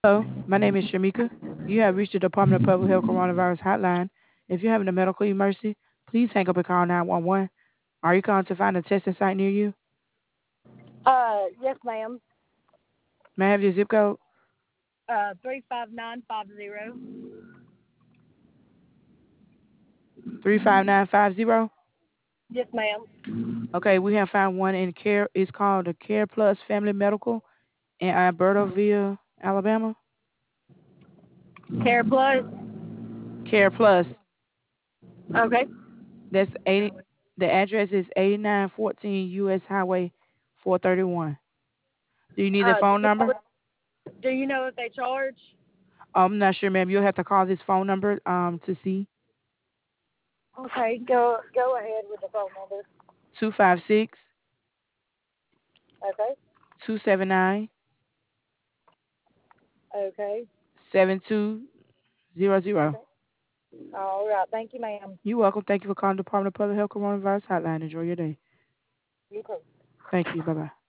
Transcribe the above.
Hello, my name is Shamika. You have reached the Department of Public Health Coronavirus Hotline. If you're having a medical emergency, please hang up and call 911. Are you calling to find a testing site near you? Yes, ma'am. May I have your zip code? 35950. 35950. Yes, ma'am. Okay, we have found one in Care. It's called the Care Plus Family Medical in Albertoville, Alabama. Care Plus. Care Plus. Okay. That's 80. The address is 8914 U.S. Highway 431. Do you need the Uh, do phone you know number? what, do you know what they charge? I'm not sure, ma'am. You'll have to call this phone number to see. Okay, go ahead with the phone number. 256 Okay. 279 Okay. 7200. Okay. All right. Thank you, ma'am. You're welcome. Thank you for calling the Department of Public Health Coronavirus Hotline. Enjoy your day. You too. Thank you. Bye bye.